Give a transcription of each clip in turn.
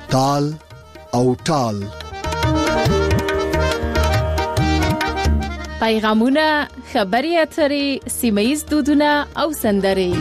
تال او ټال. پیغامونه، خبري اترې، سیمه‌ییز دودونه او سندرې.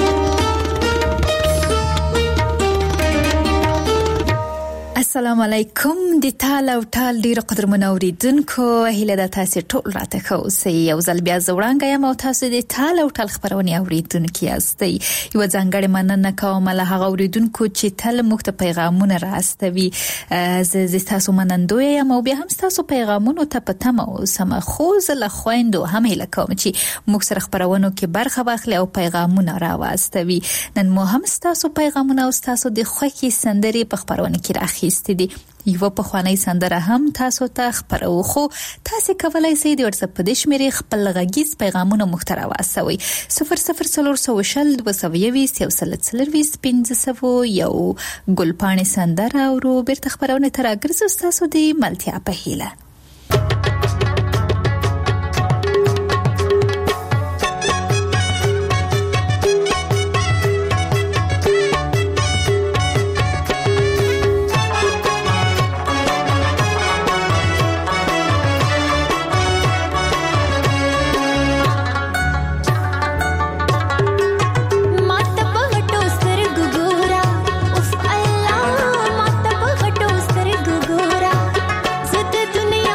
السلام علیکم. د تال او ټال ډیر قدرمن اوریدونکو، هیله ده تاسو ټول راته ښه اوسئ. یو ځل بیا زوړانګه یم او تاسو د تال او ټال خبرونه اوریدونکو یاستئ. یو ځانګړی مننه کوم له هغه اوریدونکو چې تل موږ ته پیغامونه راستوي. زه تاسو منندوی یم او بیا هم تاسو پیغامونو ته په تمه اوسم. خو زه له خويندو هم هیله کوم چې موږ سره خبرونه کې برخه واخلي او پیغامونه راوستوي. نن مو هم تاسو پیغامونه او تاسو د خوښي سندري په خبرونه کې راخیستي دي. یو په خوانی سندره هم تاسو ته خبرو. خو تاسو کولای شئ د واتس اپ په دشمري خپل غږیز پیغامونه محتوا واسوي 00420 220 1500 یو ګلپانې سندره او روبرت خبرونه تر اګرز تاسو د ملتیا په هیله. दुनिया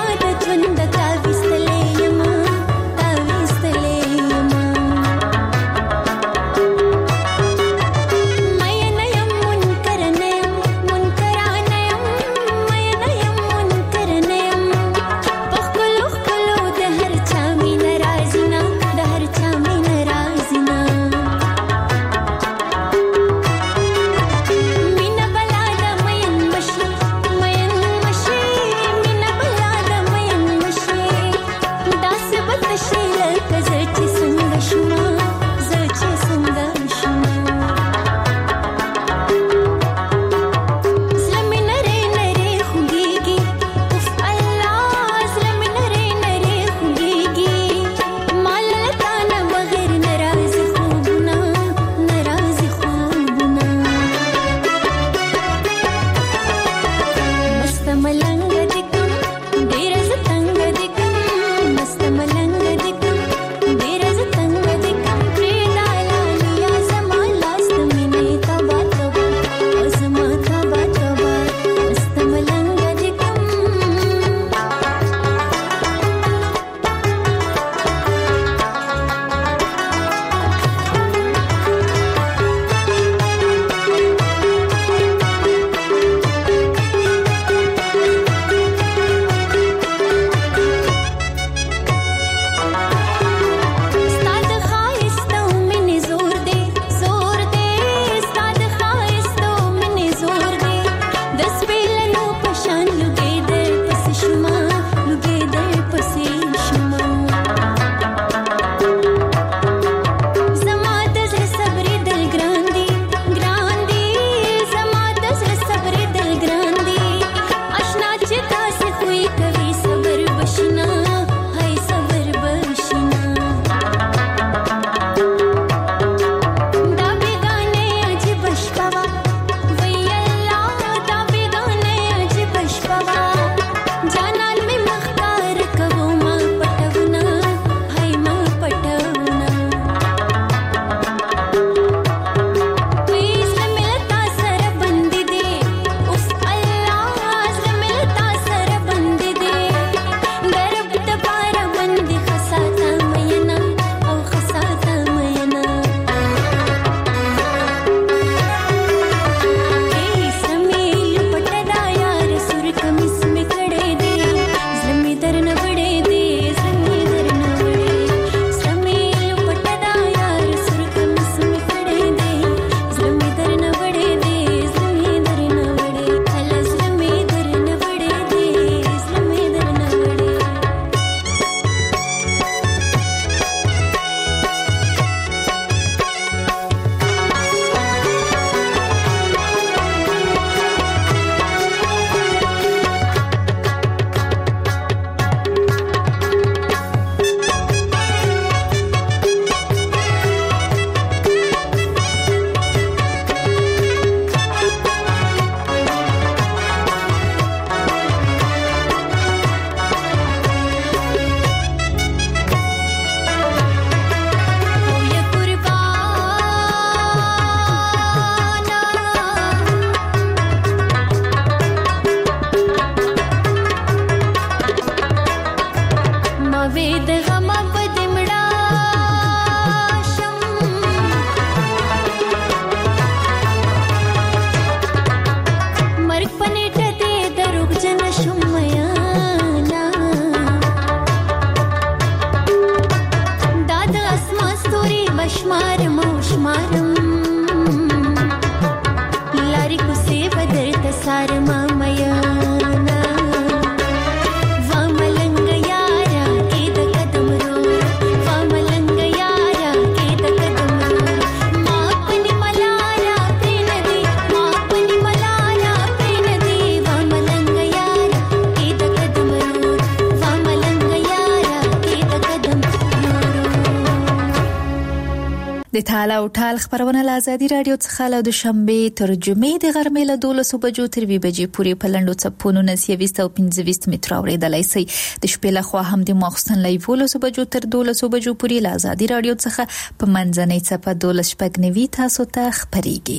د تعال او ټال خبرونه له ازادي رادیو څخه له دوشنبه تر جمعې د غرمې له 12 بجو تر 2 بجې پورې په لنډو څپونو 925 متر اوریدلای شئ. د شپې له خوا هم د ماخستن له 11 بجو تر 12 بجو پورې له ازادي رادیو څخه په منځنۍ څپه 12 تاسو ته خبريږي.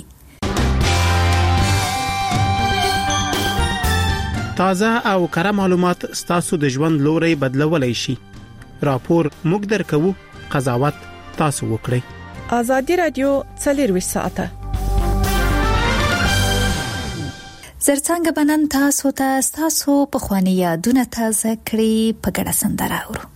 تازه او کره معلومات ستاسو د ژوند لوري بدلولای شي. راپور موږ درکو، قضاوت تاسو وکړئ. ازادي رادیو 24 ساعته زرڅنګ بنن تاسو په خواني یادونه تازه کړی په ګډه سندره اورو.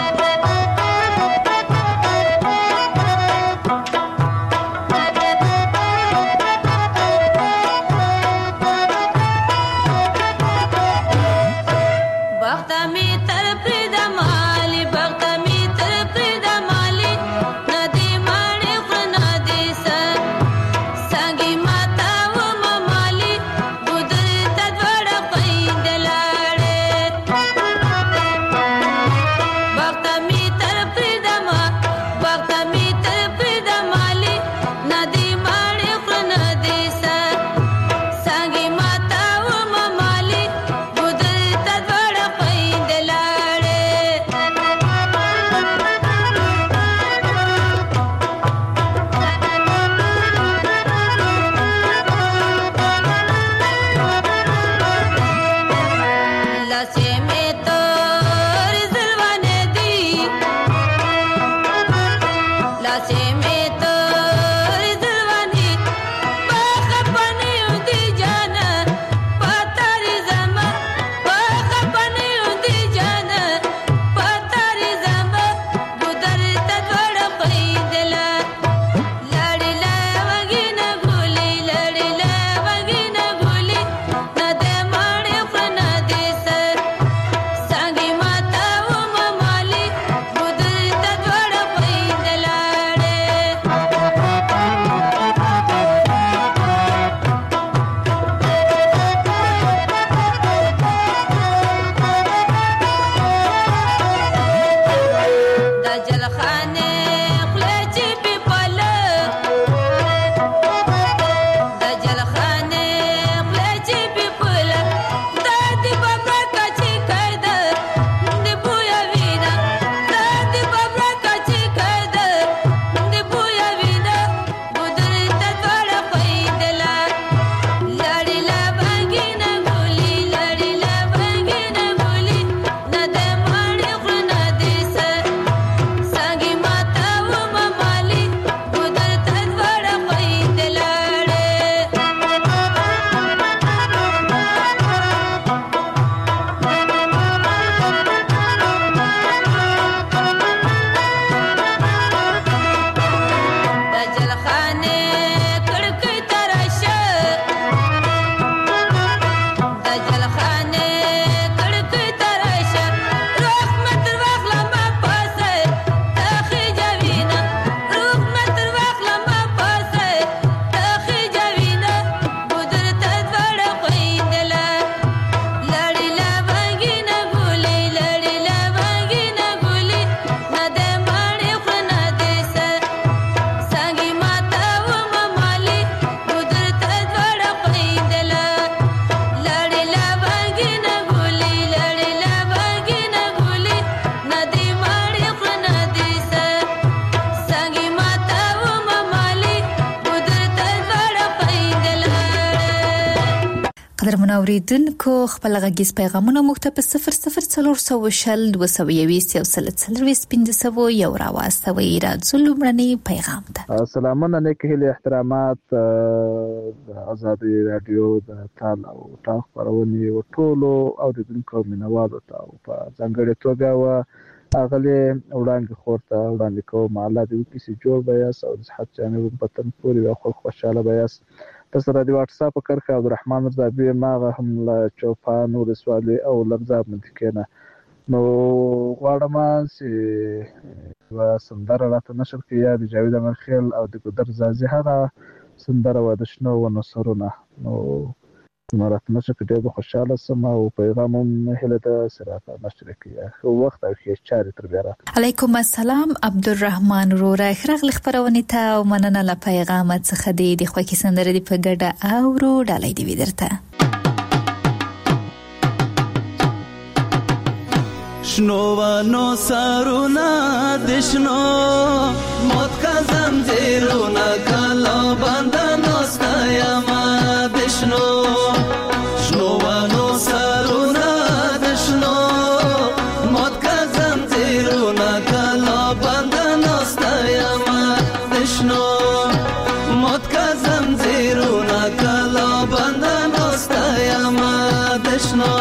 قدرمن اوریدونکو خپل غږیز پیغامونه موږ ته په 002020 یو راواستوي. راځو لومړنی پیغام ته. سلامونه نیک هیله احترامات ازادي رادیو د تال او ټاخ خبرونه او ټولو اوریدونکو مینوالو ته په ځانګړي توګه اغلی وړاندې خورته وړاندې کوم الله دې کیسې جوړ بیاس او صحت جامع وطن پوری او خوشاله بیاس. پس را دی واتس اپ کرخه عبدالرحمن رضابی ماغه هم لا چوپان او رسوالي او لمزاب منتکنه نو غواړم چې سندره راته نشر کې یا د جاوید امرخیل او د ګدر زازي هغه سندره و د شنو و نصرونه نو مرات نشه کې ډېر خوشاله سم او پیغام هم هله د سره نشر کیه خو وخت او کې چاري تر بیا راته. علیکم السلام عبدالرحمن روره خرغلی خبرونه ته او مننه له پیغام څخه د خو کې سندره دی په ګډه او رو ډالۍ دی ودرته. شنوانو سارونا دشنو موت کا زنجیرونا کلا بندنو ستایما دشنو شنوانو سارونا دشنو موت کا زنجیرونا کلا بندنو ستایما دشنو موت کا زنجیرونا کلا بندنو ستایما دشنو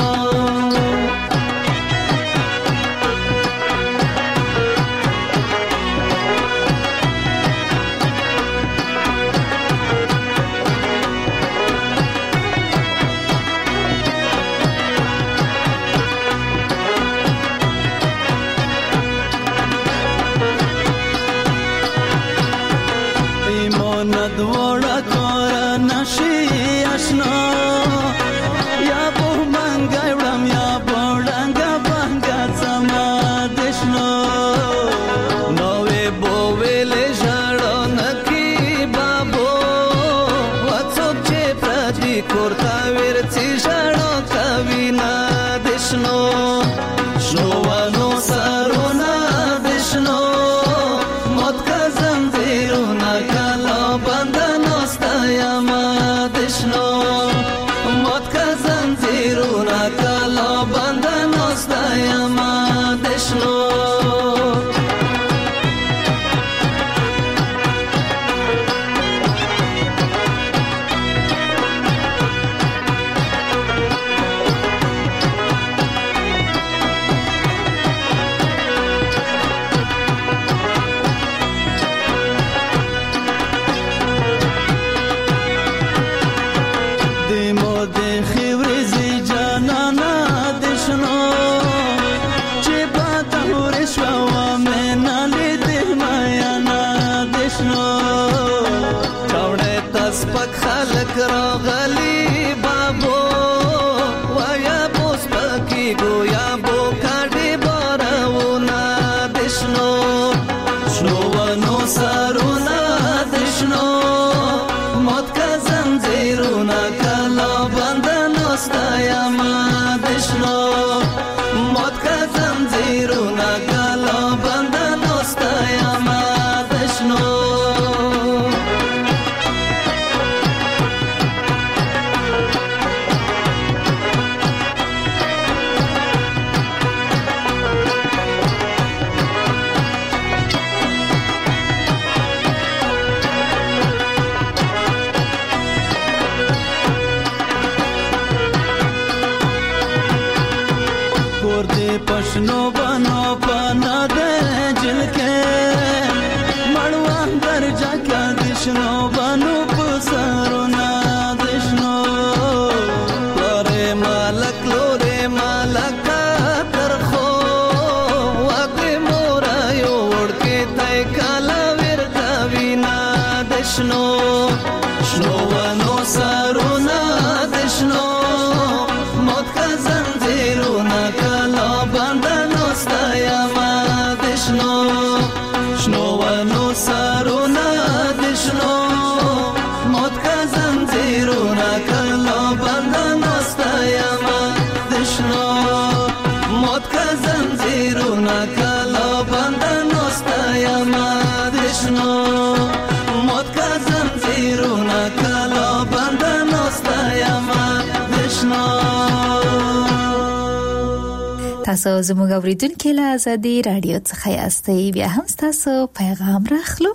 تاسو زموږ اوریدونکو له ازادي رادیو څخه یاستئ بیا هم تاسو پیغام راخلو.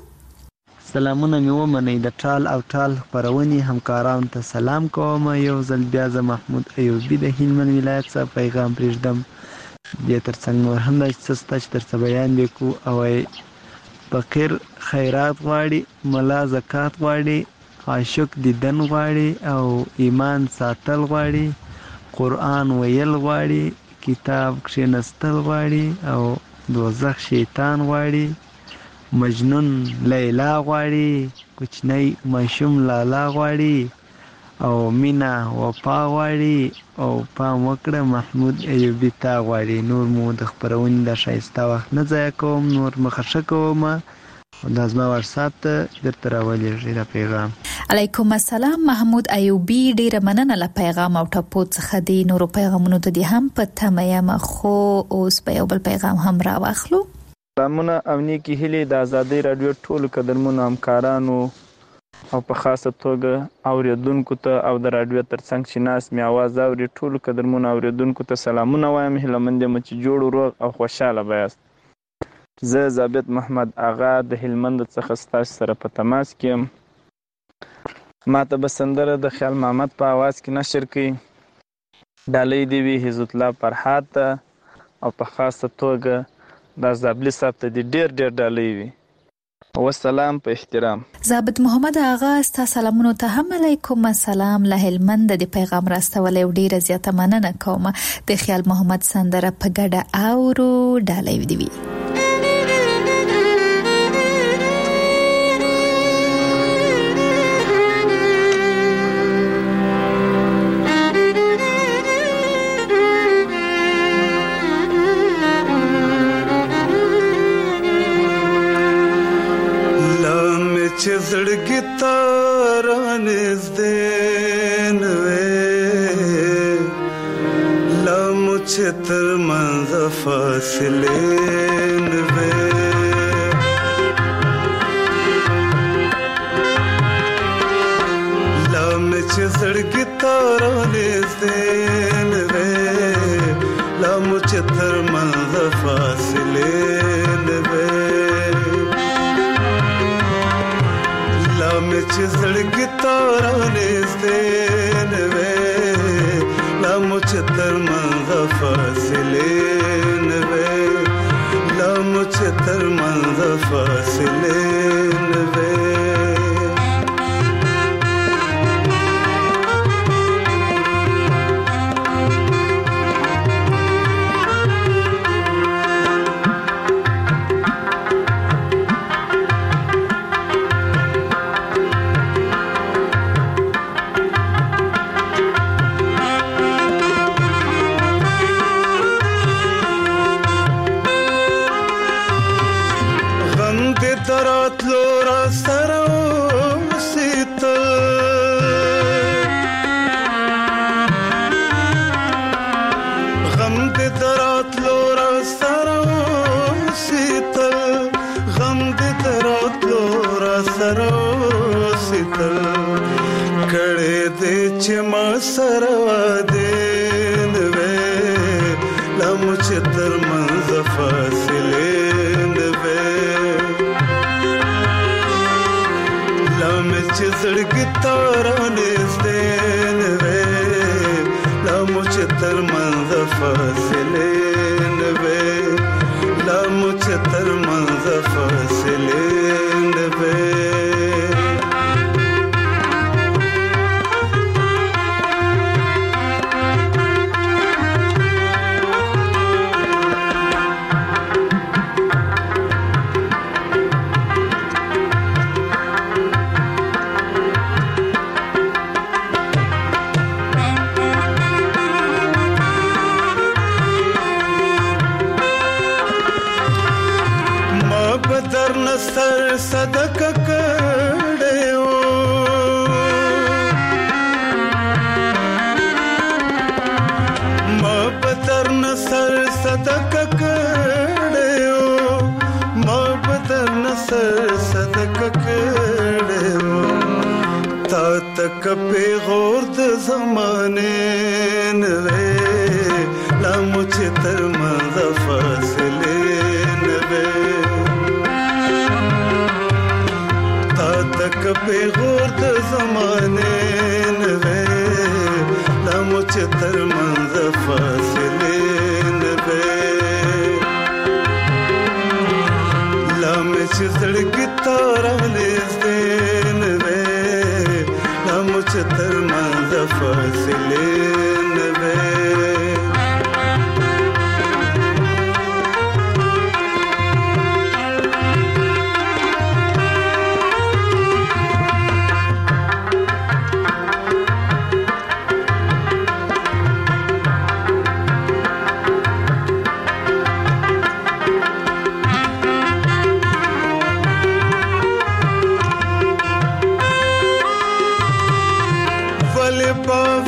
سلامونه مې ومنئ د ټال او ټال خپرونې همکارانو ته سلام کوم. یو ځل بیا زه محمود ایوبي د هلمند ولایت څخه پیغام پرېږدم. دې ترڅنګ نور هم دا څه شته چې درته بیان وکړو. او فقیر خیرات غواړي، ملا زکات غواړي، عاشق دیدن غواړي او ایمان ساتل غواړي، قرآن ویل غواړي، کتاب کښېنستل غواړي او دوزخ شیطان غواړي، مجنون لیلا غواړي، کوچنی ماشوم لالا غواړي او مینا وفا غواړي او پام وکړه محمود ایوبی تا غواړي. نور مو د خپرونې د ښایسته وخت نه ضایع کوم، نور مخه کوم دا زما واتساپ ته درته راولېږئ دا پیغام. علیکم السلام محمود ایوبی، ډیره مننه له پیغام او ټاپو څخه دی. نورو پیغامونو ته دې هم په تمه یم، خو اوس په یو بل پیغام هم راواخلو. سلامونه او نیکی هیلې د ازادۍ راډیو ټولو قدرمنو همکارانو او په خاصه توګه اوریدونکو ته او د راډیو ترڅنګ چې ناست مې اواز اوري ټولو قدرمنو اوریدونکو ته سلامونه وایم. هیله مند یم چې جوړ روغ او خوشحاله به یاست. زه ضابط محمد آغا د هلمند څخه ستاسو سره په تماس کې یم. ما ته به سندره د خیال محمد په آواز کې نشر کړي. ډالۍ دې وي عزت الله فرحات ته او په خاصه توګه د زابلی صاحب ته دې ډېر ډېر ډالۍ وي. والسلام په احترام. ضابط محمد آغا ستا سلامونو ته هم علیکم السلام. له هلمند د پیغام راستولې ډیره زیاته مننه کوم. د خیال محمد سندره په ګډه اورو، ډالۍ دې وي. چې زړګي تارا نزدې نوې لمو چې تر منځ فاصلې نوې لمو چې زړګي تارا نزدې نوې لمو چې تر منځ فاصلې نوې چې زړګي تارا نږدې نوې لمو چې تر منځ فاصلې نوې لمو چې تر منځ فاصلې نوې.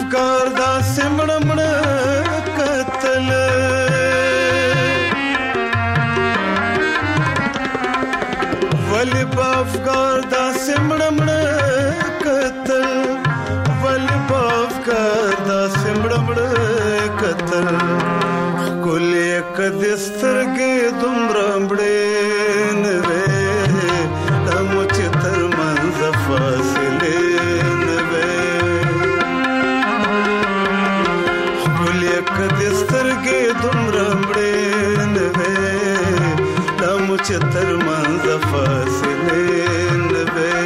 افګار دا سمړمړ قتل ولی په افګار دا سمړمړ قتل ولی په افګار دا سمړمړ قتل کولې کدسترګې دومره مړې نوې لمچ تر منځ فاصله نوې کولې کدسترګې دومره مړې نوې لمچ تر منځ فاصله نوې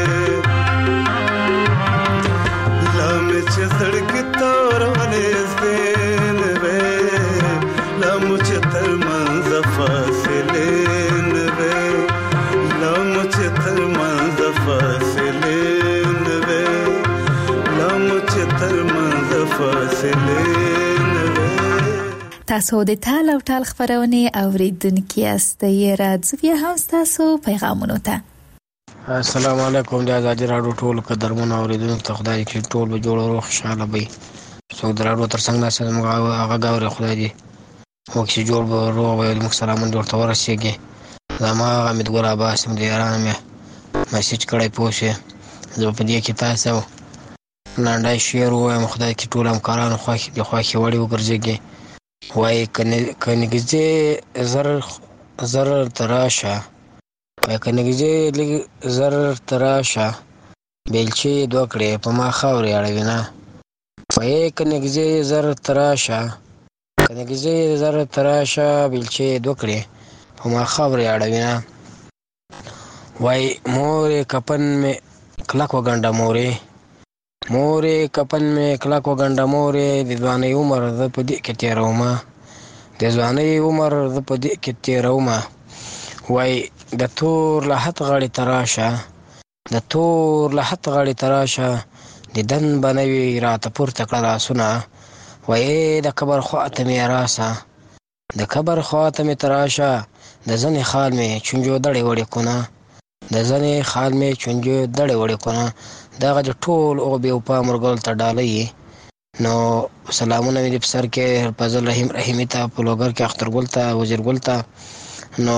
لمچ سړک تورونه زنوې لمچ تر منځ فاصله نوې لمچ تر منځ فاصله نوې لمچ تر منځ فاصله نوې. تاسو د ټال او ټال خبرونه اوریدونکو یاست. راځو بیا هم تاسو پیغامونه ته. السلام علیکم د آزادی راډیو ټول قدرمن اوریدونکو ته خدای دې ټول به جوړ او خوشاله وي. څو د راډیو تر څنګ ناس موږ هغه غوړي خدای دې موږ چې جوړ به روغ وي موږ سلامونه ورته ورسېږي. زما حمید ګل عباس مې یارانه مې میسج کړی پوښه زه په دې کې تاسو لاندای شیر وایم خدای کې ټول همکارانو خوښ دي خوښ وړي وګرځيږي وای کنيږي زر تراشه وای کنيږي زر تراشه بیلچې دوکړې په ما خاورې اړوي نه وای کنيږي زر تراشه کنيږي زر تراشه بیلچې دوکړې په ما خاورې اړوي نه وای مورې کپن مې کلک وګنډه مورې کپن مې کلک وګنډه مورې د ځوانۍ عمر زه په دې کې تېرومه د ځوانۍ عمر زه په دې کې تېرومه وای د تور لحد غاړې تراشه د تور لحد غاړې تراشه د دن بنوي راته پورته کړه لاسونه وای د قبر خواته مې راسه د قبر خواته مې تراشه د ځنې خال مې چونجو دړې وړې کونه د ځنې خال مې چونجو دړې وړې کونه دغه د ټول او به په مرګل ته ډالې نو سلامونه مې په سر کې فضل رحیم رحیمی ته په لوګر کې اختر ګل ته وزیر ګل ته نو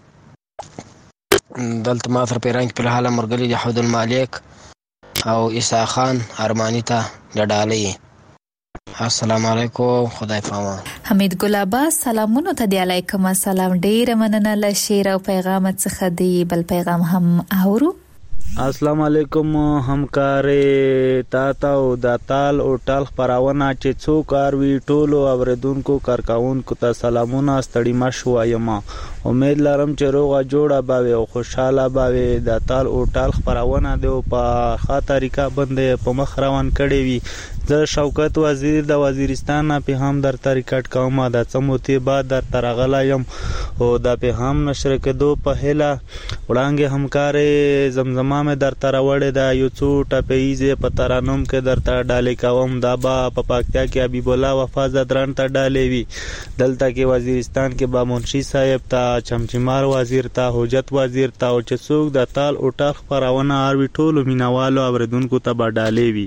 دلته ما تر پیران کې په حاله مرګلي د حود المالک او عیسی خان ارمانی ته ډالې. السلام علیکم خدای پامان. حمید ګل عباس سلامونه ته دی. علیکم السلام. ډیر مننه له شیر او پیغام څخه دی. بل پیغام هم اورو. السلام علیکم همکارې تاته او د تال او ټال خبرونه چې څو کار وی ټولو اوریدونکو کارکاونکو ته سلامونه ستړي مشو یم. امید لرم چې روغه جوړه باوي او خوشاله باوي. د تال او ټال خبرونه دی په ښه طریقه باندې په مخ روان کړي وي. زه شوکت وزیر د وزیرستان په هم در طریقټ کوم د څموتی بعد در ترغلا یم او د په هم نشر کېدو په هله وړاندې همکارې زمزمه مې در تروړې د یو څو ټپېزې په ترانوم کې درته ډالې کوم. دا با په پاکستان کې حبیب الله وفا زدران ته ډالې وی. دلته کې وزیرستان کې با منشي صاحب ته چمچمار وزیر ته حجت وزیر ته او چې څوک د تال او ټال خبرونه اروي ټولو مینوالو اوریدونکو ته با ډالې وی.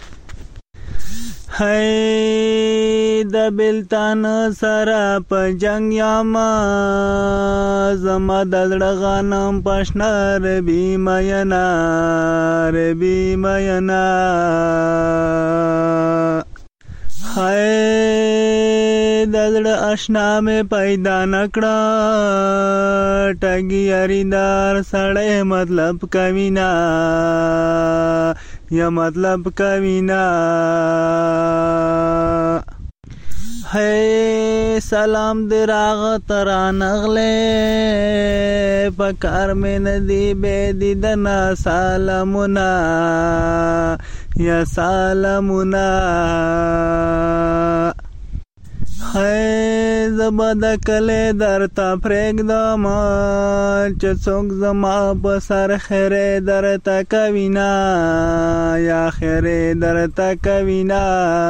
هی د بلتان سره په جنگ یاما زما د زړه غنم پښنا ربي مینا هی د زړه آشنا مې پیدا نکړه ټګي یاریدار سړی مطلب کوینا یا مطلب کوینا. ہے سلام دراغ تران اغلے پکار میں ندی بے دیدنا سالمنا یا سالمنا. ہے زبد کله درتا پرېږدم چې څوک زما په سر خیرې درته کوینا یا خیرې درته کوینا.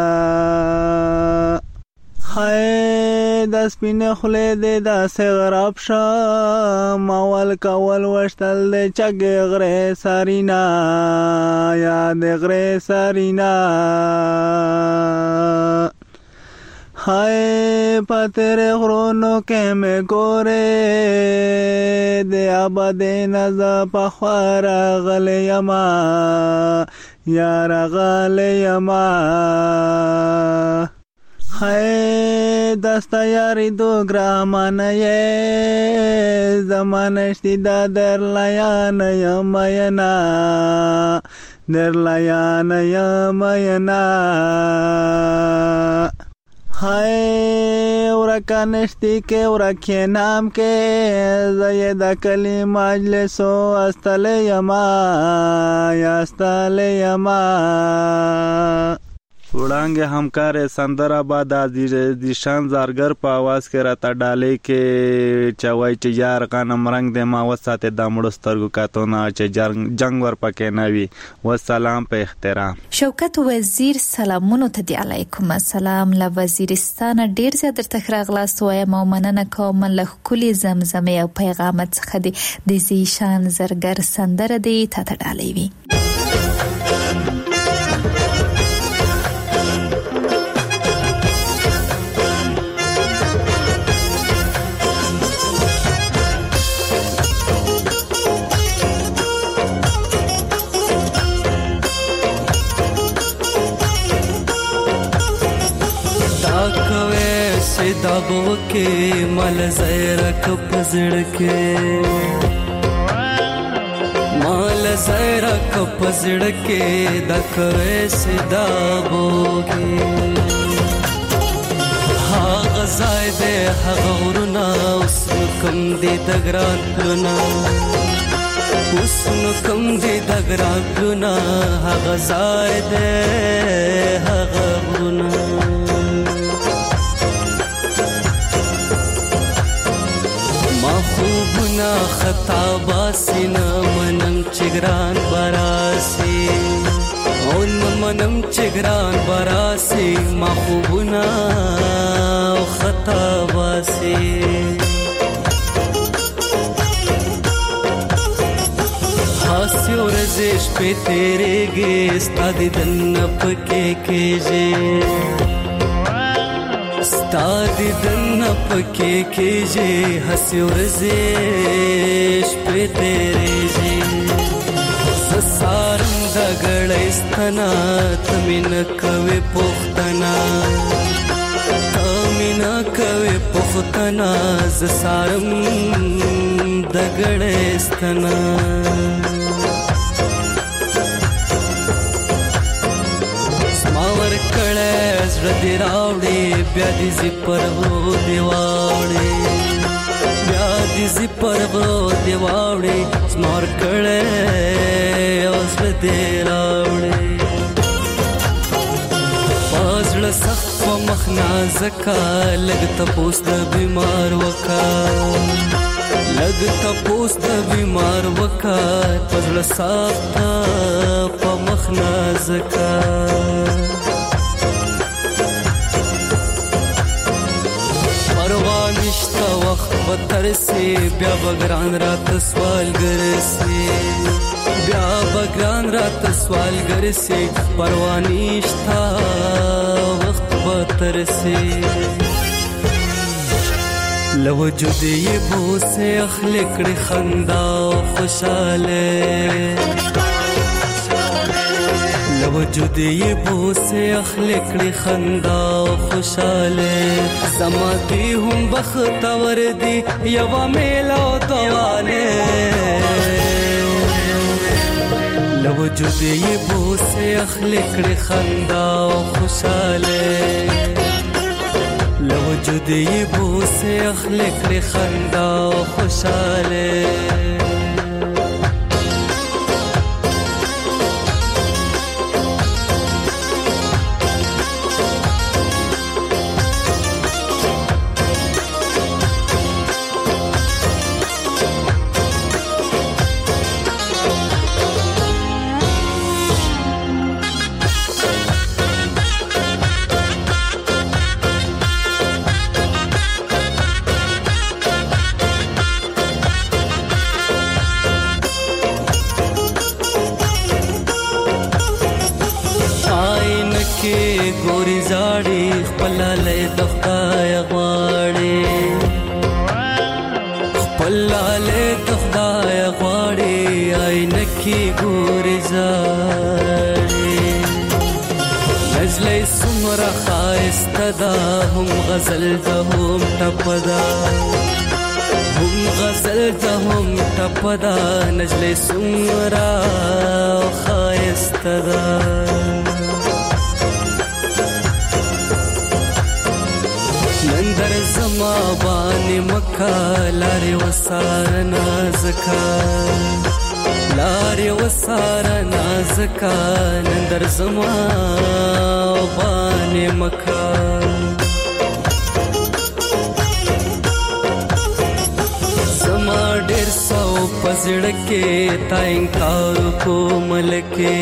ہے د سپینې خولې دې داسې غراب شه مول کول وشتل د چګې غرې سارینا یا د غره سرینا هاي پتر غرونو کې مې ګوره د آباد نزا په خوارا غلیما یار غلیما هاي دستا یاری دو ګرامانه زمانشتي دا در لیان یماینا در لیان یماینا هاي ورکا نشتی کې ورکه نام کې زید کلی مجلس او استل یما یا استل یما وړانګه همکار سندر آباد د شان زارګر په आवाज کې راته ډالې کې چوي چې یار غنم رنگ د ما وساته د مړو سترګو کاتونه چې جنگ ور پکې نوي والسلام په احترام. شوکت وزیر سلامونو ته دی علیکم السلام له وزیرستان ډیر زیات تخراغلاست وایم او مننه کوم له کلی زمزمه او پیغام څخه د زیشان زرګر سندر دی ته ډالې وی. دابو کې مل زیرک پزړ کې مال زیرک پزړ کې دکوي سدابو کې ها غزای دې هغورنا اوس کوم دې دګران کړنا اوس کوم دې دګران کړنا ها غزای دې هغورنا خوبنا خطا باسینا منم چگران براسی اون منم چگران براسی ما خوبنا خطا باسی ہاسی و رزش پہ تیرے گے استادی دن پکے کیجے ستادی دن پکې کېږي هسې ورځې شپې تېرېږي زه سارم د ګړۍ ستنه ته مې نه کوې پوښتنه ته مې نه کوې پوښتنه زه سارم د ګړۍ ستنه زړه دې راوړې بیا دې زی پر غرو دې واوړې بیا دې زی پر غرو دې واوړې زمار کړې او زړه دې راوړې پازړه سخت په مخ نازکه لږ تپوس د بیمار وکا لږ تپوس د بیمار وکا پازړه سخت په مخ نازکه نشتا وقت بترسی بیا بگران رات سوال گرسی بیا بگران رات سوال گرسی پروانیشتا وقت بترسی لوجود یہ بو سے اخلکڑ خندا خوشالے لوجود یہ بو سے اخلکڑ خندا خوشالے زما دی هم بختور دی یوا میلو دوانے لوجود یہ بو سے اخلکڑ خندا خوشالے لوجود یہ بو سے اخلکڑ خندا خوشالے خپل لاله د خدای غواړي خپل لاله د خدای غواړي عینه کې ګوري زاري نجلې سمره خایسته ده هم غزل ده هم ټپدا هم غزل ده هم ټپدا نجلې سمره خایسته ده نندر زما باندې مکه لارې وساره نازکه لارې وساره نازکه نندر زما باندې مکه زما ډېر سو پزړه کې تا انکار کو ملکه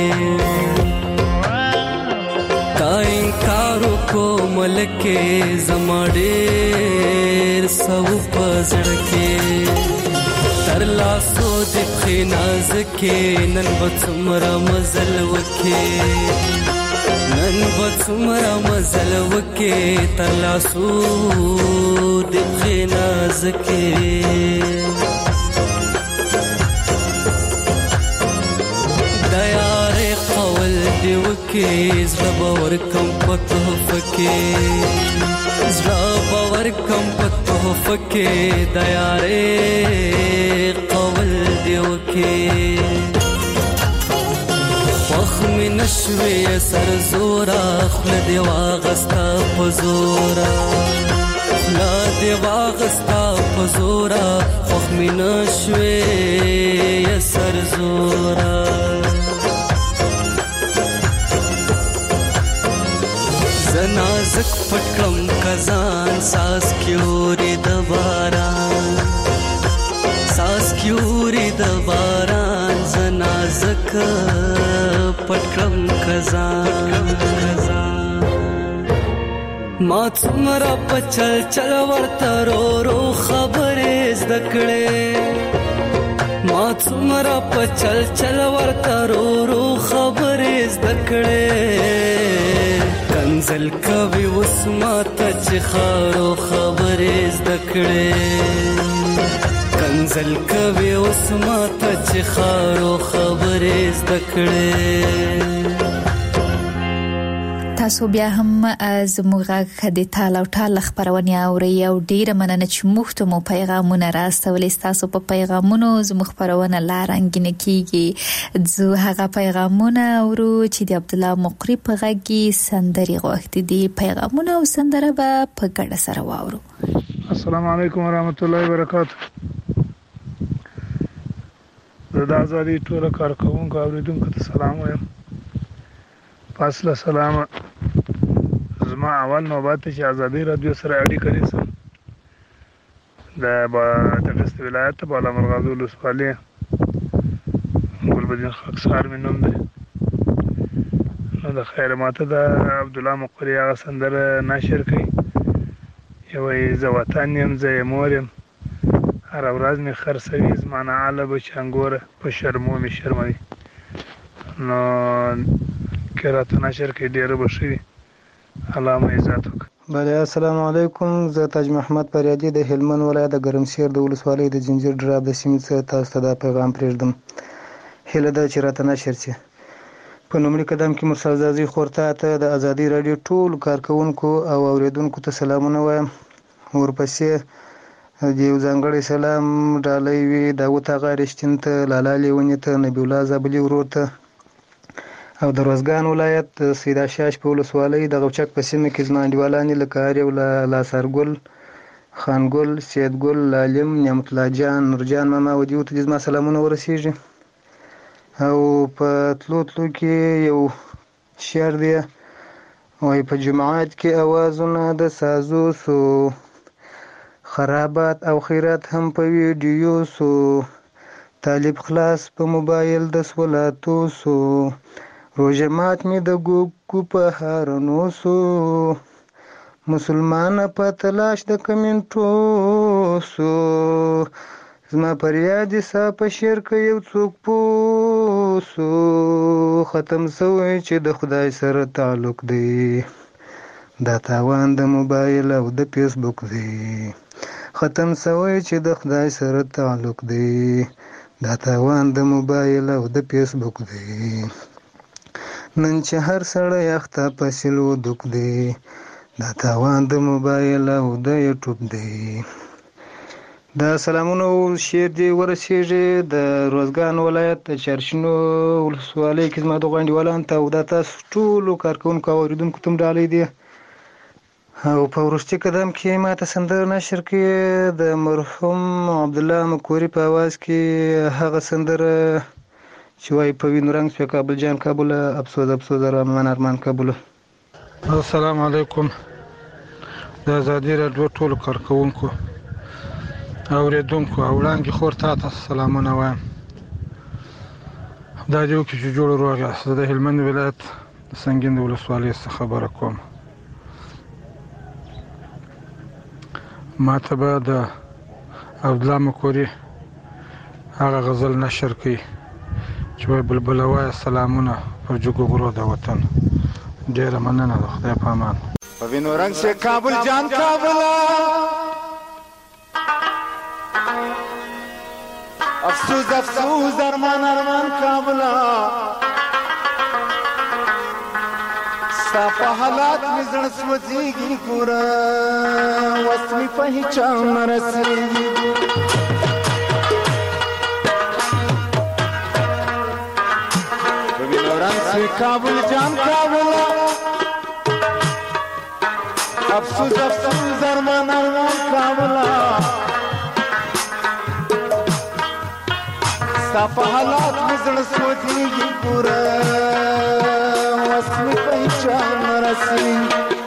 تا انکار کو ملکه زما ډېر سو پزړه کې تر لاسو د پخې ناز کې نن به څومره مزل وکې نن به څومره مزل وکې تر لاسو د پخې ناز کې د یارې قول دې وکې زړه به ورکم په تحفه کې زړه به ورکم په تحفه کې د یارې قول دې وکې خوښ مې نشوې سر زورا خوله دې واغسته په زورا خوله دې واغسته په زورا خوښ مې نشوې سر زورا نازک پټکم کزان ساس کیوري د باران ساس کیوري د باران زنازک پټکم کزان ما څومره پچل چل ورته رو رو خبرې زدکړې ما څومره پچل چل ورته رو رو خبرې زدکړې کنزل کوي وسماته چې خارو خبرې زدکړې کنزل کوي وسماته چې خارو خبرې زدکړې تاسو بیا هم زموږ د تال او ټال خبرونه اوري او ډیره مننه چې موږ ته مو پیغامونه راستولې تاسو په پیغامونو زموږ خبرونه لارنګ کیږي زه هغه پیغامونه اورو چې د عبد الله مقری په غږی سندري غوښتي دي پیغامونه او سندره به په ګډه سره واورو السلام علیکم ورحمت الله وبرکاته د آزادي ټول کارکونکو اوریدونکو ته سلام وایم فاصله سلام زما اول نوبت چې آزادي رادیو سره اړیکه نیسم د دغست ولایت په بالا مرغازو ولسوالۍ ګلبدین خاکسار مې نوم دی نو د خیر ماته د عبد الله مقری هغه سندره نشر کړي یوې زه وطن یم زه یې مور یم هره ورځ مې خرڅوي زما نه اله به چنګوره په شرمو مې شرموي نو که راته نشر کې ډېره به ښه وي الله مو عزت وکړي بله السلام علیکم زه تاج محمد پریادي د هلمند ولایت د ګرمسیر د ولسوالۍ د زنجیر ډراب د سیمې څخه تاسو ته دا پیغام پرېږدم هیله ده چې راته نشر شي په لومړي قدم کې مرسلزازي خورته ته د ازادي رادیو ټول کارکونکو او اوریدونکو ته سلامونه وایم ورپسې د یو ځانګړی سلام ډالۍ وي داوود اغا رښتین ته لالا لیونی ته نبی الله زابلي ورور ته او د روزګان ولایت سیدا شاش په ولسوالۍ د غوچک په سیمه کې زما انډیوالانې لکه اریو لاسارګل خانګل سیدګل لالم نعمت الله جان نورجان ماما ودیو ته زما سلامونه ورسیږي او په تلو کې یو شعر دی وای په جماعت کې اوازونه د سازو سو خرابات او خیرات هم په ویډیو سو طالب خلاص په موبایل د سولاتو سو روزه مات می د ګوګو په هارنو سو مسلمان په تلاش د کمنټو سو زما پریاد سا په شیر کې یو څوک پوسو ختم سوی چې د خدای سره تعلق دی دا تاوان د موبایل او د فیسبوک دی ختم سوی چې د خدای سره تعلق دی دا تاوان د موبایل او د فیسبوک دی نن چې هر سړی اخته په سلو دوک دی دا تاوان د موبایل او د یوټیوب دی دا سلامونه شیر دی ورسیږي د روزګان ولایت د چرشنو ولسوالۍ کې زما د غونډیوالان ته او دا تاسو ټولو کارکوونکو او اوریدونکو ته ډالۍ دی او په وروستي قدم کې ماته سندره نشر کړې د مرحوم عبدالله مکوري په اواز کې هغه سندره چې وایي په وینو رنګ شوی کابل جان کابله افسوس افسوس ارمان کابله. السلام علیکم د ازادي راډیو ټولو کارکوونکو اوریدونکو او وړاندې خور ته سلامونه وایم. دا دی چې جوړ روغ یاست. د هلمند ولایت د سنګین د ولسوالۍ څخه خبره کوم. ما ته به د عبدالله مکوري هغه غزل نشر کړي چې وایي بلبله وایه سلامونه پر جګو غرو د وطن. ډېره مننه د خدای په امان. په وینو رنګ شي کابل جان کابله افسوس افسوس ارمان کابله ستا په حالات مې زړه سوځېږي ګوره وس مې په هیچا نه رسېږي په وینو رنګ شي کابل جان کابله افسوس افسوس ارمان کابله ستا په حالات مې زړه سوځېږي ګوره وس مې په هیچا نه رسېږي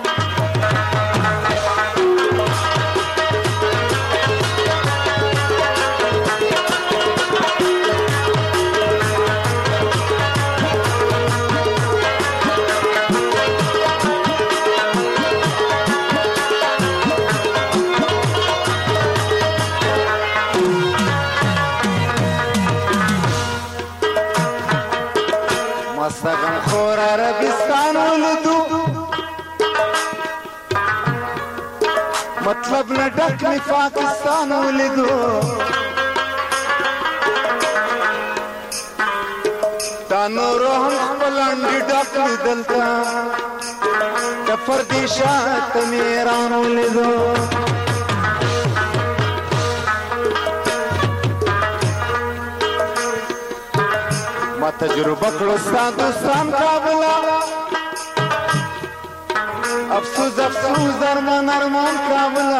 مستغم خور عربستان ولدو مطلب نه ډک می پاکستان ولدو دا نورو هم خپل انډي ډک دلته د پردیشات میران ولدو ما تجربه کړو ستا دوستان کابله افسوس افسوس ارمان کابله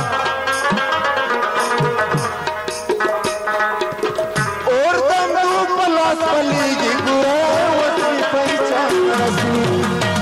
اور دم دو پلاس پلیږي ګوره وس مې په هیچا نه رسېږي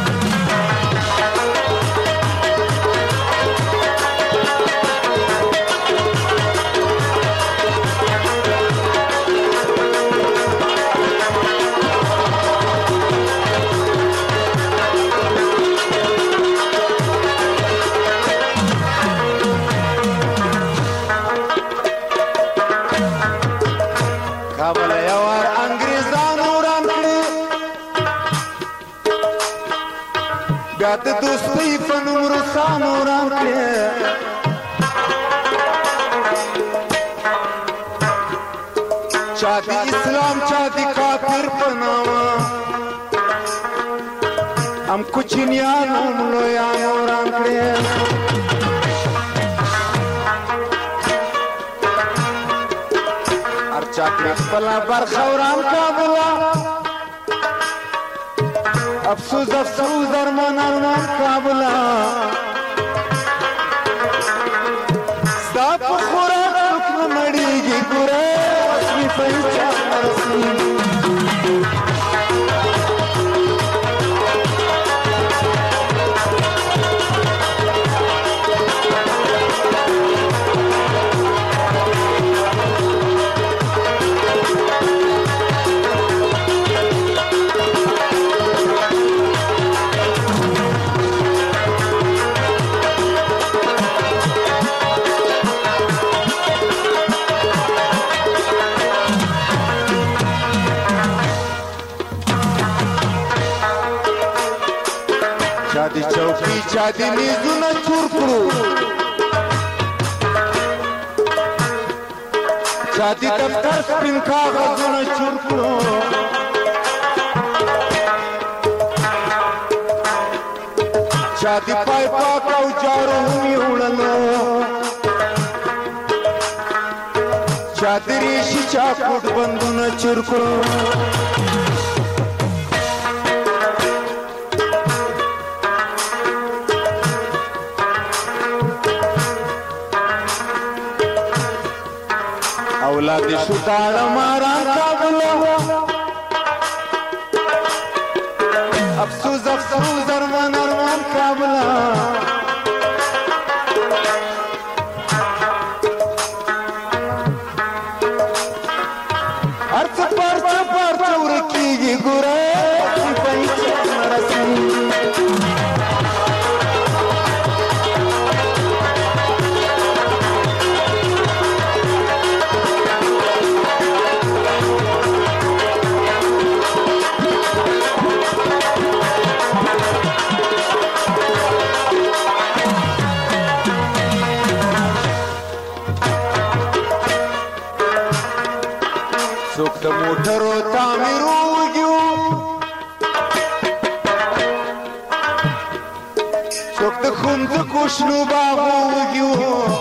کابل یوار انګریزانو وران کړي بیا د دوستۍ په نوم روسانو وران کړي چا د اسلام چا د کافر په نامه هم کوچنیانو هم لویانو وران کړي چاکری خپلا برخه وران کابله افسوس افسوس ارمان کابله ستا په خوراک څوک نه مړېږي ګوره وس مې په هیچا نه رسېږي چا دې چوکۍ چا دې میزونه چور کړو چا دې دفتر سپین کاغذونه چور کړو چا دې پای پاک او جارو هم یوړلو چا دې ریشي چا کوټ بندونه چور کړو اولاد شو داړه ماران کابله افسوس افسوس ارمان ارمان کابله ارڅ پرڅ ورکیږي ګوره پیسې مرسي څوک د موټرو تعمیر وګیو څوک د ښوونځکو شنو باغو وګیو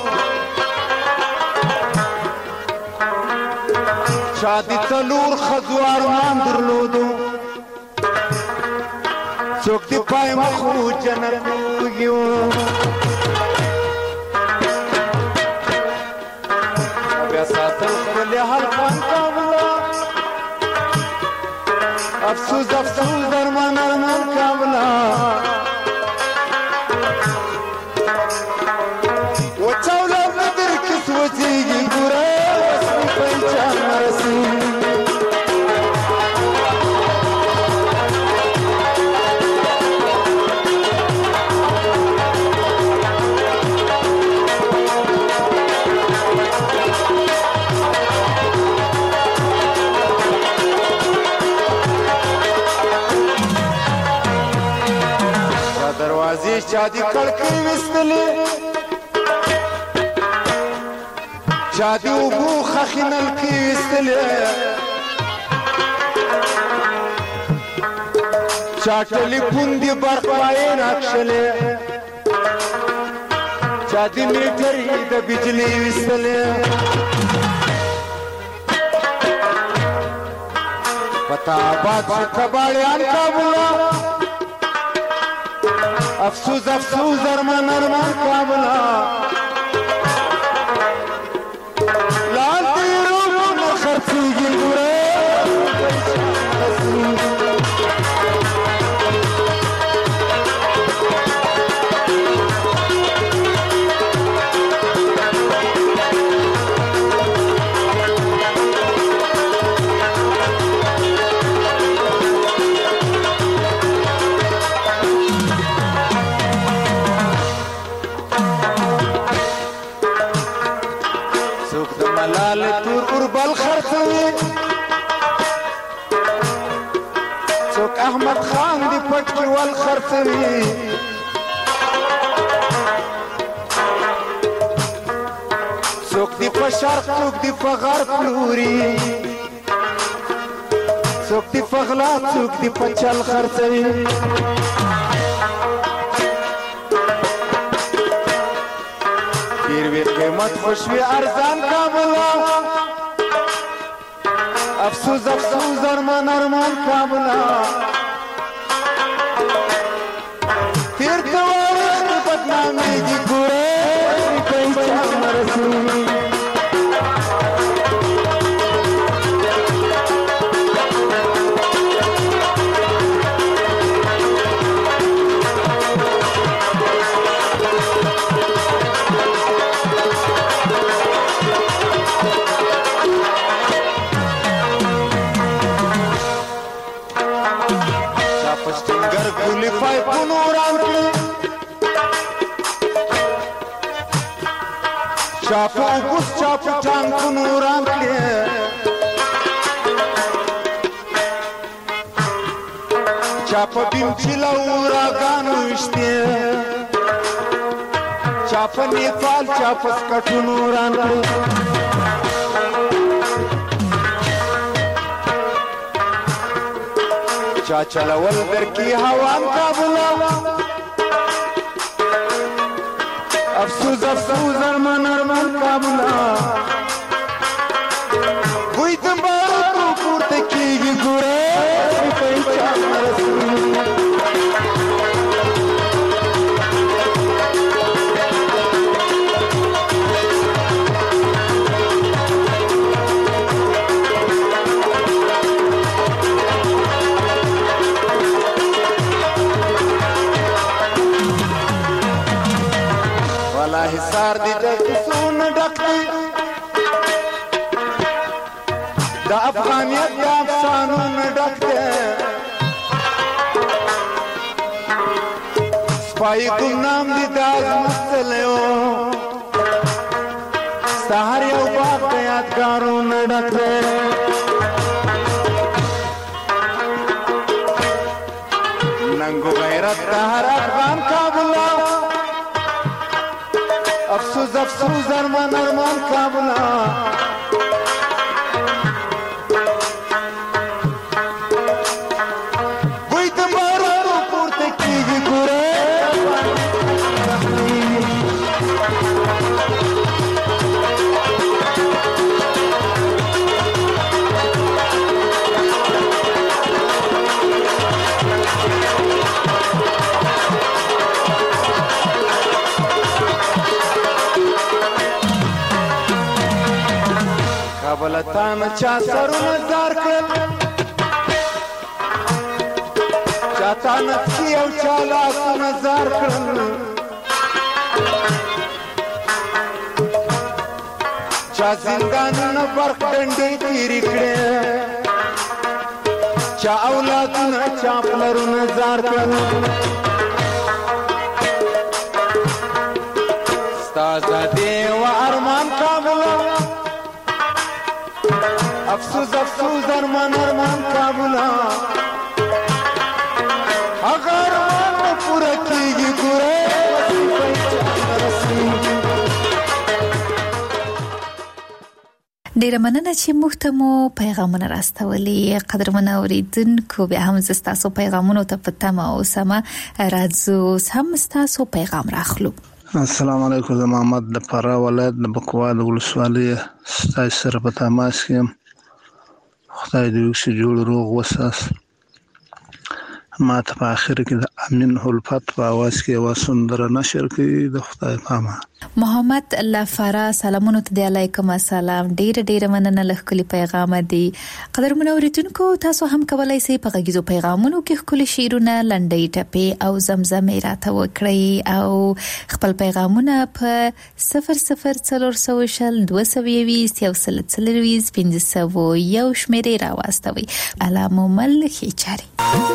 چا د څلور ښځو ارمان درلودو څوک د پای مخو جنت وګیو بیا ساتل خپل حلقان کابله افسوس افسوس ارمان ارمان کابله وچاولاد ندر کس وچیږي ګوره وسمي پنچان مرسي دروازې چا دي کړکۍ وستلې چا دي اوبو خښې نلکې وستلې چا ټلیفون دي برق پایې راکښلې چا دي میټرې د بجلي وستلې پتا آباد شو کباړیان کابله افسوس افسوس ارمان ارمان کابله لال تیرو نه خرڅیږي ګوره ملال تور اوربل خرڅوي څوک احمد خان دی پټ کې ول خرڅوي څوک دی په شرق څوک دی په غرب پلوري څوک دی په غلا څوک دی په چل خرڅوي ډېر قیمت خوشوي ارزان کابله افسوس افسوس ارمان ارمان کابله تیر تواریخ کی بدنامیږي ګوره پیسې مرسي پای پونو وران کړي چاپو ګوس چاپو ټانکونو وران کړي چا په بیم چیلو راګانو وشته چا په نیپال چا په سکټونو رانه چا چلول درکی هوام کابلا افسوس افسوس ارمان ارمان کابلا وای د بارو پورته کیږي ګوره په چا مرسي حصار دی د کسون ډک دی د افغانیت د افسانون ډک دی سپای ګمنام دی د ازمستلیو سهار یو باغ د یادګارون ډک دی ننګو غیرت د هر افغان کابلا افسوس افسوس ارمان ارمان کابلا وای د بارو پورته کیږي ګوره کابلتان چا سرونه زار کړل چا تانت کی او چا لاسونه زار کړل چا زندانونه برق ډنډې تیرې کړې چا اولادونه چا پلرونه زار کړل ستا زادې و ارمان کابلا افسوس افسوس ارمان ارمان کابلا اگر ارمان پورا کیږي ګوره ډیره مننه چې موږ ته مو پیغامونه راستولي قدرمن اوریدونکو بیا هم زستاسو پیغامونو ته پتمه او سما راځو هم تاسو پیغام راخلو السلام علیکم زه محمد د فرا ولایت د بکوا د ولسوالۍ ستاسو سره په تماس یم خدای دې وکړي جوړ روغ وساس ما ته په اخر کې د امین الفت په आवाज کې یو سندره نشر کړي د خدای پامه محمد لفرا سلامونه ته علیکم السلام ډیر مننه لهکلی پیغام دی قدرمن اوریدونکو تاسو هم کولای شئ په غږیزو پیغامونو کې خپل شعرونه لنډۍ ټپې او زمزمې راته وکړئ او خپل پیغامونه په 00022201501 شمیرې راوستوي علامه ملخي چاري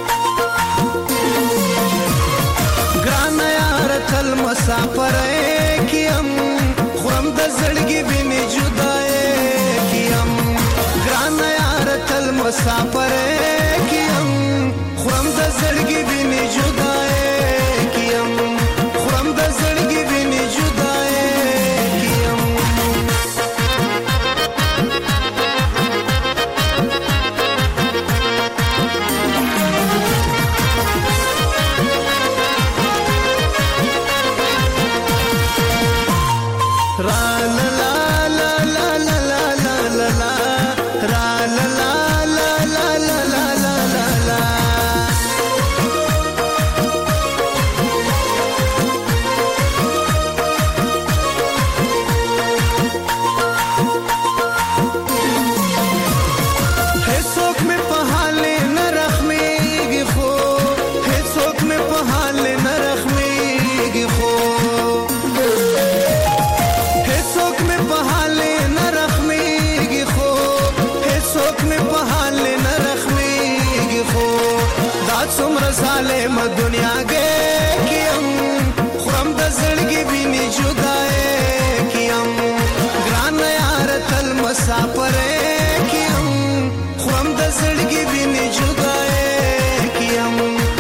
ګران یار تل مسافر کیم خرم د زړګي بني جدای کیم ګران یار تل مسافر کیم خرم د زړګي بني جدای کیم خرم د زړګي بني جدای کیم ظالم دنیا گے کیم خرم د زړګي بیني جدای کیم ګران یار تل مسافر کیم خرم د زړګي بیني جدای کیم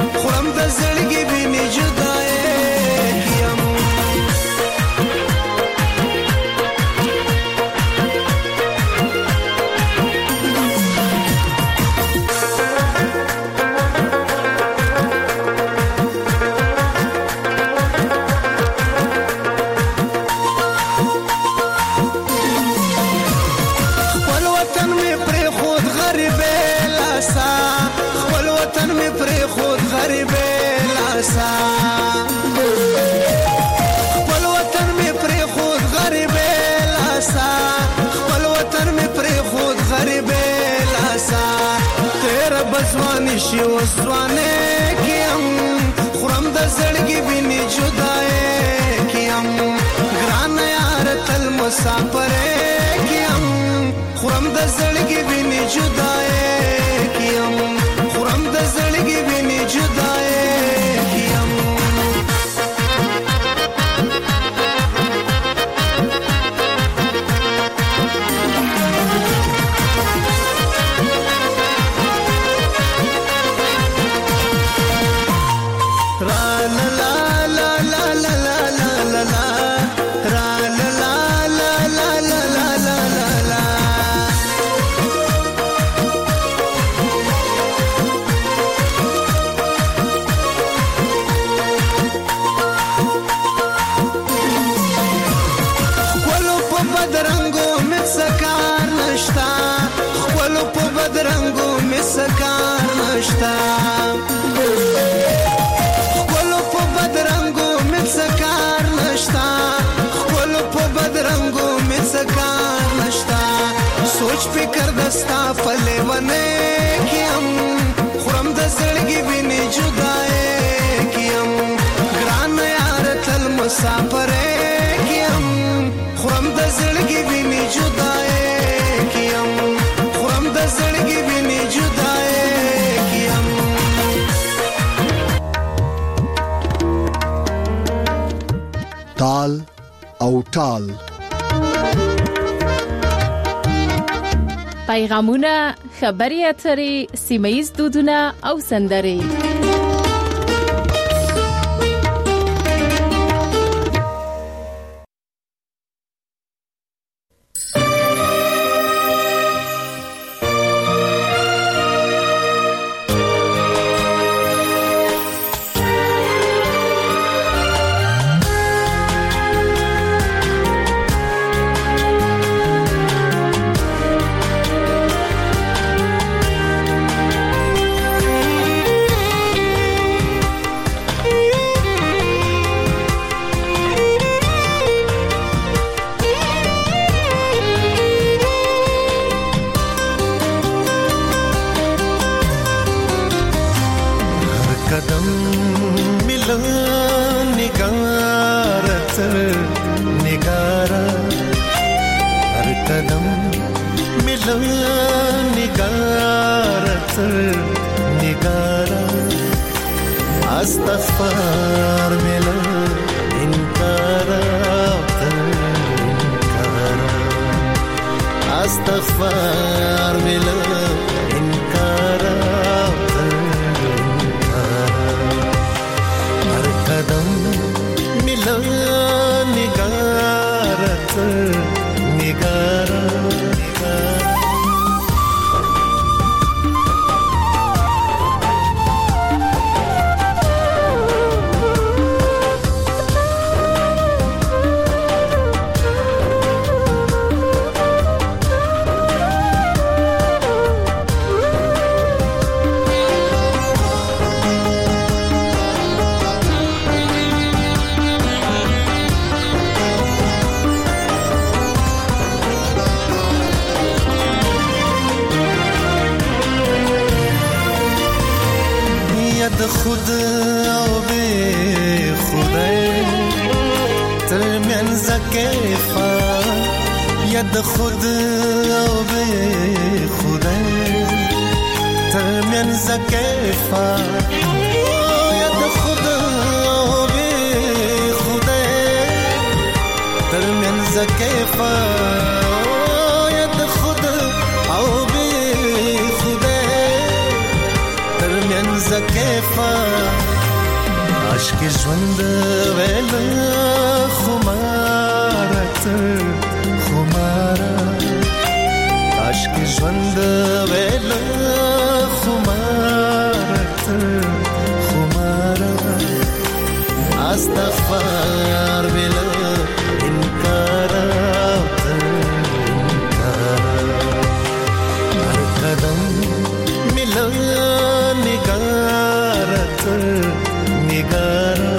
لاسا خپل وطن می پرې خود غریب لاسا خپل وطن می پرې خود غریب لاسا تیر بزوانی شي وسوانه کیم خرم د زړګي بیني جدای کیم ګران یار تل مسافر کیم خرم د زړګي بیني جدای کیم خرم د زړګي بیني جدای کیم سکار نشتا خپلو په بدرنګو مې سکار نشتا خپلو په بدرنګو مې سکار نشتا سوچ فکر دستا په لیونې کیم خورم د زړګي وینې جدای کیم ګران یار تل مسافر کیم خورم د زړګي وینې جدای کیم خورم د زړګي وینې جدای کیم تال او ټال پیغامونه خبري اترې سیمه‌ییز دودونه او سندرې استغفار ملا انکار استغفار ملا انکار هر قدم ملا نگارت نگارت خود او بی خدای ترمنز کیفا ید خود او بی خدای ترمنز کیفا ید خود او بی خدای ترمنز کیفا ید خود او بی خدای ترمنز کیفا عشق ژوند ویل خمارت خمارت عشق ژوند ویل خمارت خمارت استغفار بلا انکارات هر قدم ملا نگارت نگارت نگارا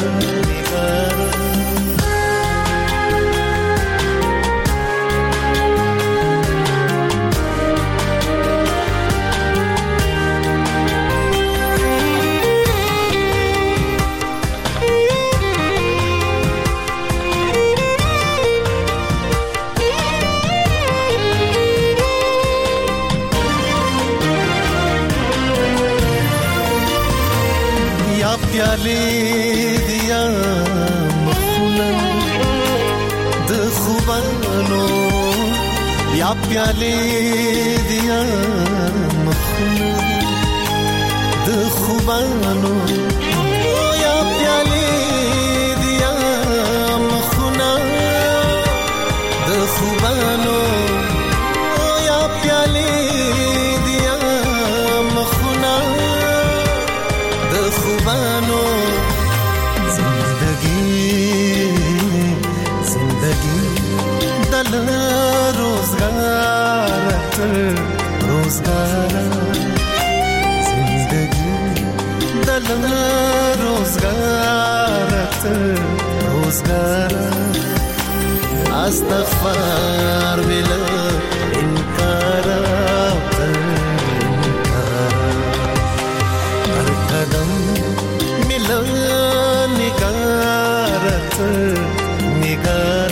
پیالې دیا مخونه د خوبانو یا پیالې دیا مخونه د خوبانو یا پیالې دیا مخونه د خوبانو یا پیالې دیا مخونه د خوبانو زندگی دل روزگار زندگی دل روزگار استغفار بلا انکار هر قدم ملا نگارت نگار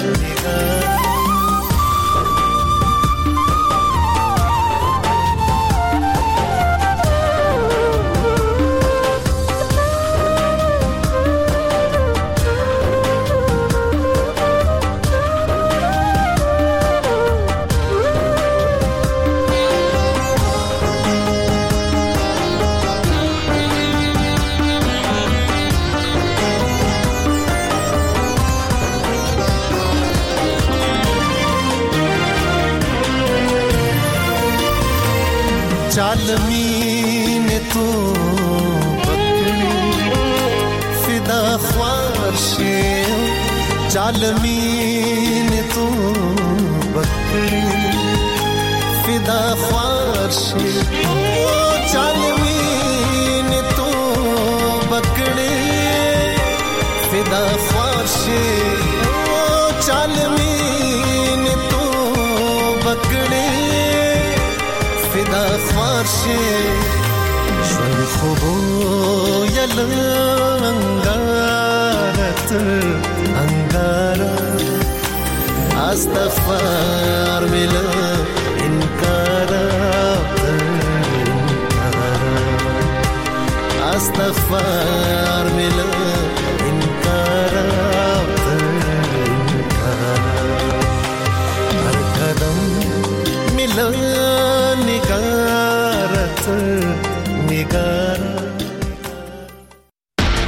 चालमी ने तो पकड़ी फिदा ख्वारशे चालमी ने तो पकड़ी फिदा ख्वारशे चालमी ने तो पकड़ी फिदा ख्वारशे चालमी ने तो पकड़ी فدا خوارشي شوي خوبو يلا انغارت انغارا استغفار بلا انكار استغفار